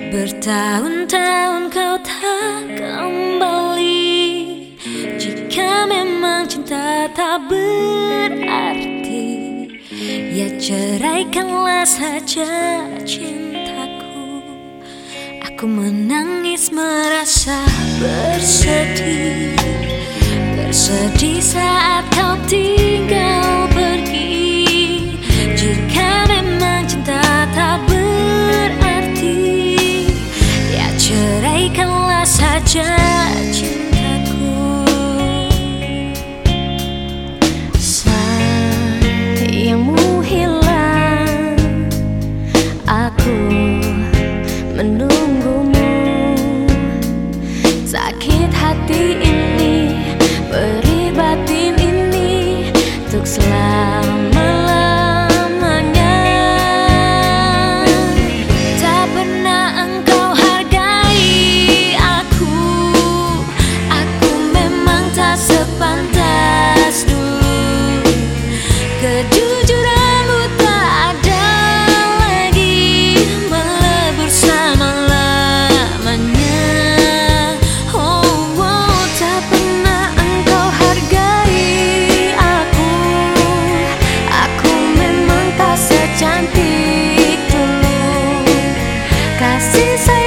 Bertahun-tahun kau tak kembali. Jika memang cinta tak berarti, ya ceraikanlah saja cintaku. Aku menangis merasa bersedih, bersedih saat kau tinggal pergi. Jika memang cinta tak berarti, ya ceraikanlah saja cintaku. Sayangmu hilang, aku menunggumu. Sakit hati ini, perih batin ini, untuk selama-lamanya. Tak pernah engkau hargai aku memang tak sepantas dulu. Kejujuranmu tak ada lagi, melebur selama-lamanya. Tak pernah engkau hargai aku memang tak secantik dulu. Kasih sayang